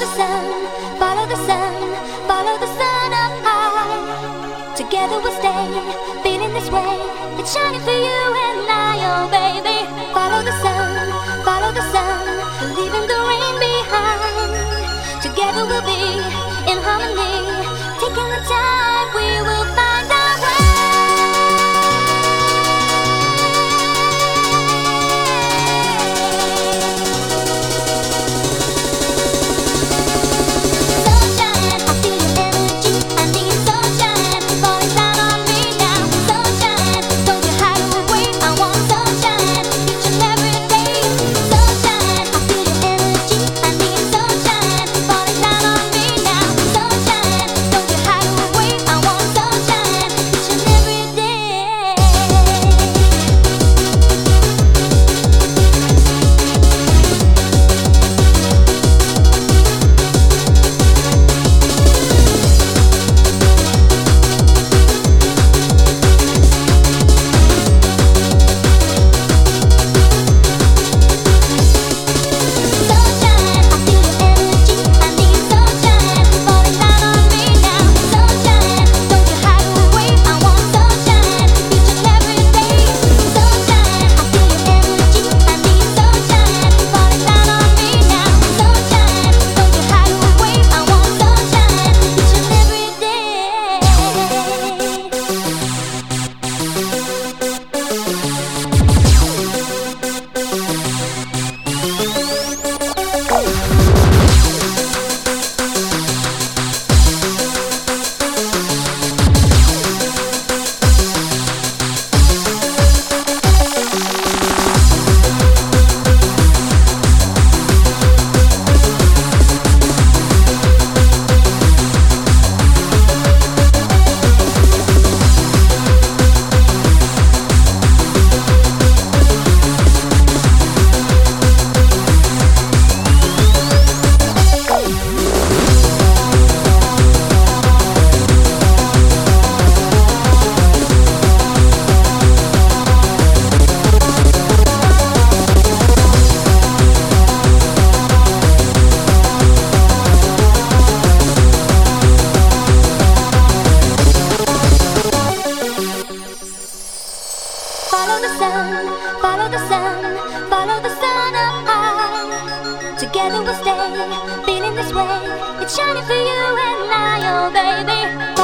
the sun, follow the sun, follow the sun up high. Together we'll stay, feeling this way. It's shining for you and I, oh baby. Follow the sun, leaving the rain behind. Together we'll be in harmony, taking the time, we will find our way. Sunshine, I feel your energy, I need sunshine, falling down on me now. Sunshine, don't you hide away, I want sunshine, each and every day. Sunshine, I feel your energy, I need sunshine, falling down on me now. Sunshine, don't you hide away, I want sunshine, each and every day. Sunshine, I feel your energy, I need sunshine, falling down on me now. Sunshine, don't you hide away, I want sunshine, each and every day. Sunshine, I feel your energy, I need sunshine, falling down on me now. Sunshine, don't you hide away, I want sunshine, each and every day. Follow the sun, follow the sun, follow the sun up high. Together we'll stay, feeling this way. It's shining for you and I, oh baby.